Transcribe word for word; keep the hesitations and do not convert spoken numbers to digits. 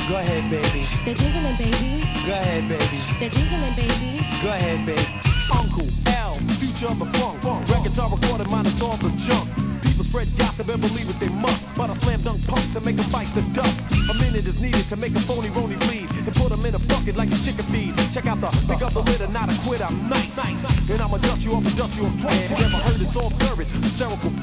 Go ahead, baby. They're jiggling, baby. Go ahead, baby. They're jiggling, baby. Go ahead, baby. Uncle L, future of the funk. Records are recorded, minus all the junk. People spread gossip and believe it they must. But I slam dunk punks and make them bite the dust. A minute is needed to make a phony rony bleed. And put them in a bucket like a chicken feed. Check out the, pick up the litter, not a quit, I'm nice. And I'ma dust you off and dust you off twice. You never heard it, so observe it. Hysterical